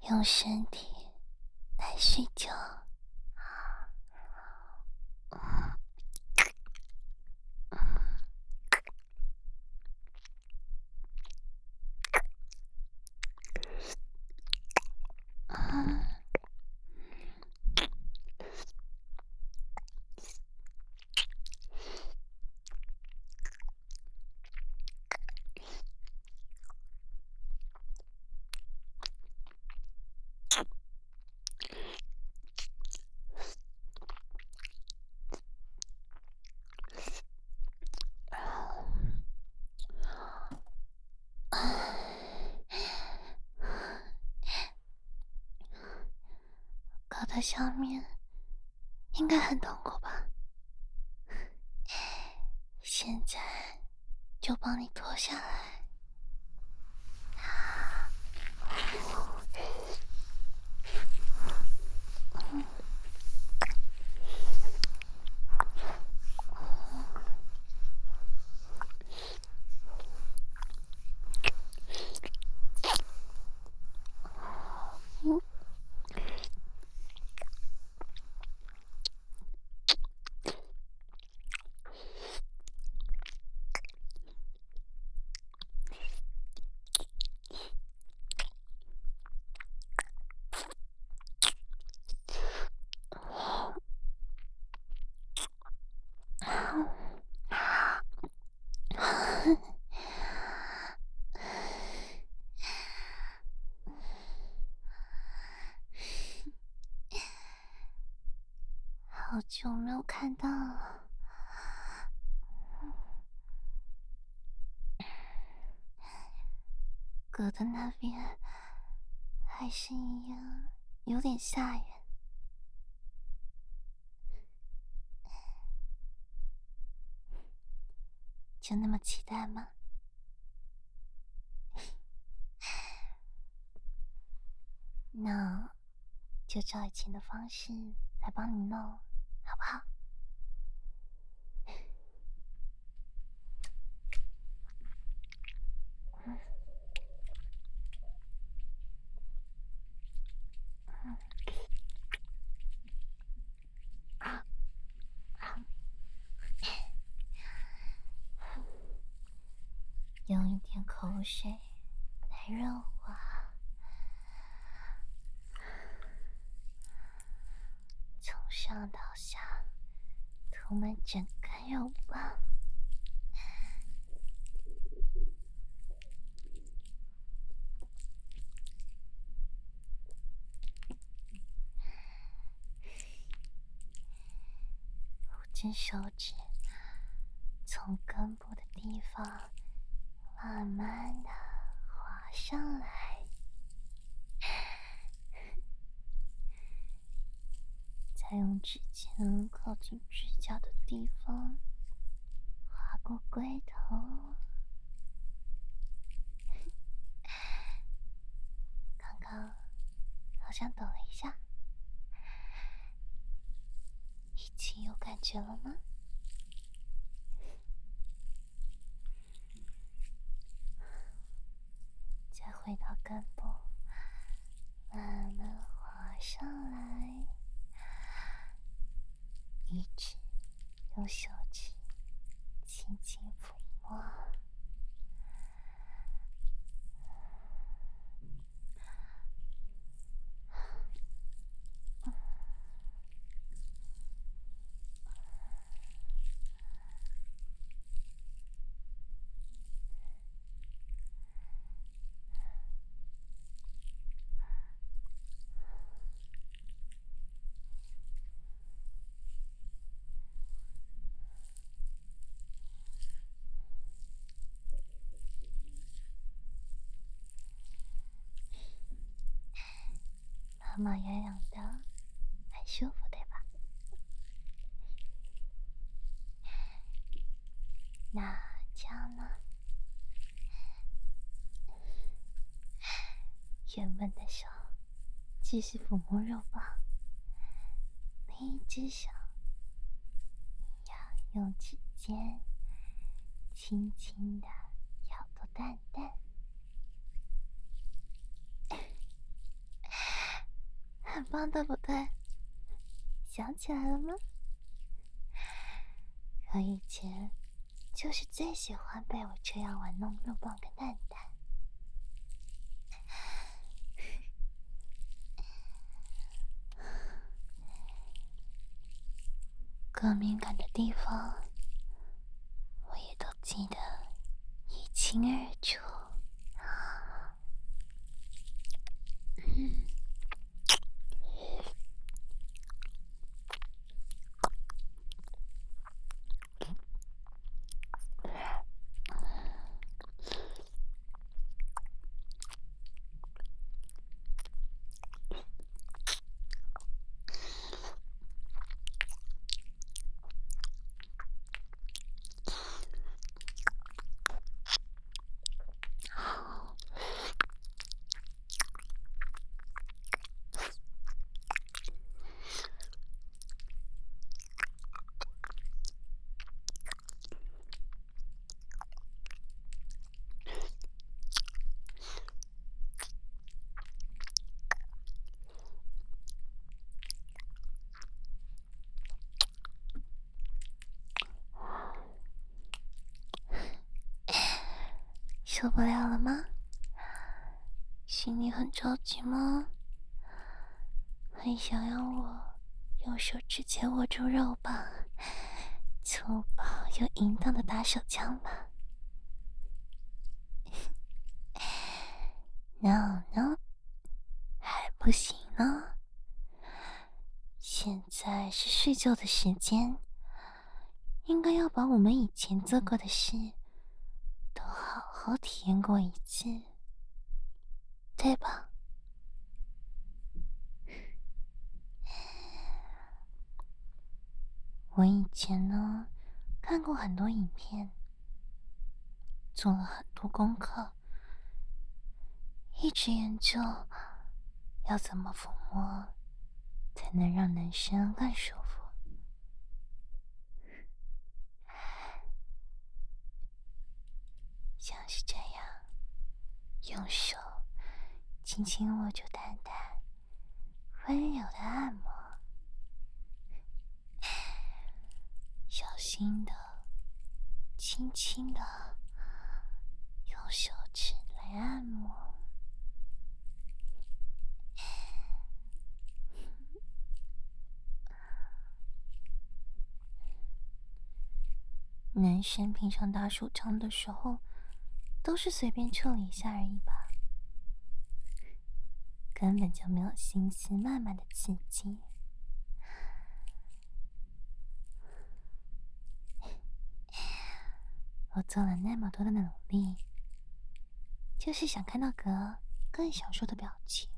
用身体来睡觉。搞到下面应该很痛苦吧？现在就帮你脱下来。好久没有看到了，哥的那边还是一样，有点吓人。就那么期待吗？那就照以前的方式来帮你弄，好不好？用一点口水来润滑，从上到下涂满整个肉棒。五根手指从根部的地方慢慢的滑上来，再用指尖靠近指甲的地方划过龟头。刚刚好像抖了一下，已经有感觉了吗？再回到根部，慢慢滑上来，一直用手指轻轻抚摸。毛毛痒痒的，很舒服，对吧？那这样呢？原本的手继续抚摸肉棒，另一只手要用指尖轻轻的挑逗蛋蛋。 棒，对不对？想起来了吗？我以前就是最喜欢被我这样玩弄肉棒跟蛋蛋。各敏感的地方，我也都记得一清二楚。受不了了吗？心里很着急吗？很想要我用手直接握住肉棒，粗暴又淫荡的打手枪吗？No No， 还不行呢。现在是睡觉的时间，应该要把我们以前做过的事都好好体验过一次，对吧？我以前呢，看过很多影片，做了很多功课，一直研究要怎么抚摸才能让男生更舒服。像是这样，用手轻轻握住蛋蛋，温柔的按摩，小心的、轻轻的用手指来按摩。男生平常打手枪的时候，都是随便处理一下而已吧，根本就没有心思慢慢的刺激。我做了那么多的努力，就是想看到哥更享受的表情。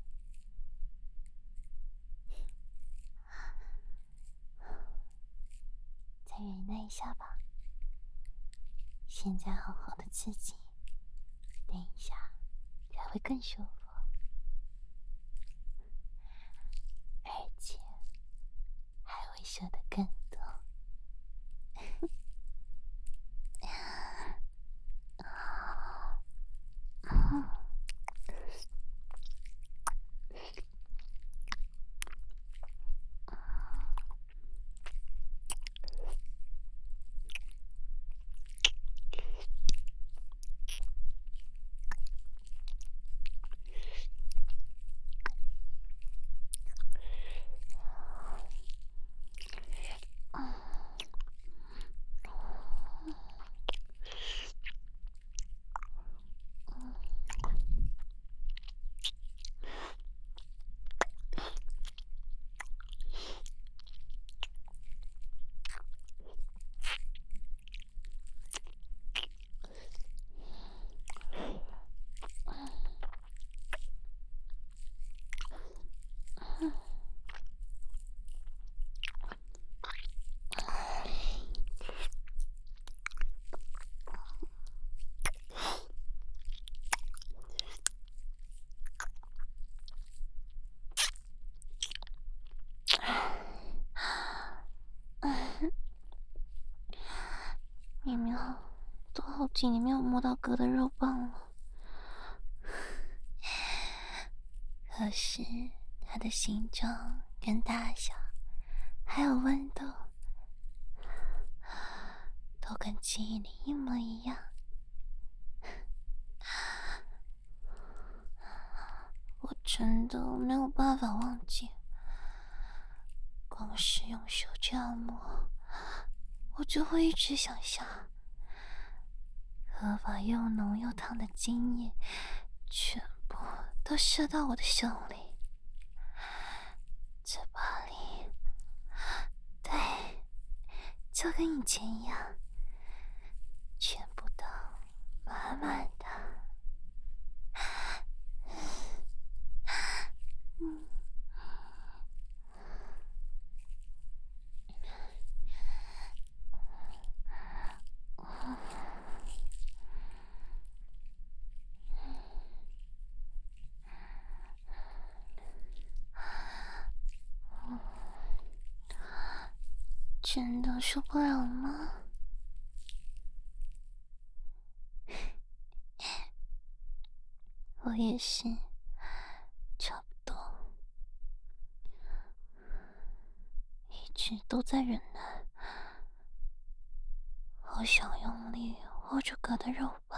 再忍耐一下吧，现在好好的刺激，等一下才会更舒服，而且还会射得更多。明明都好几年没有摸到哥的肉棒了，可是它的形状跟大小，还有温度，都跟记忆里一模一样。我真的没有办法忘记，光是用手这样摸，我就会一直想象，和把又浓又烫的精液全部都射到我的手里、嘴巴里。对，就跟以前一样，全部都满满的。真的受不了吗？我也是，差不多，一直都在忍耐，好想用力握住哥的肉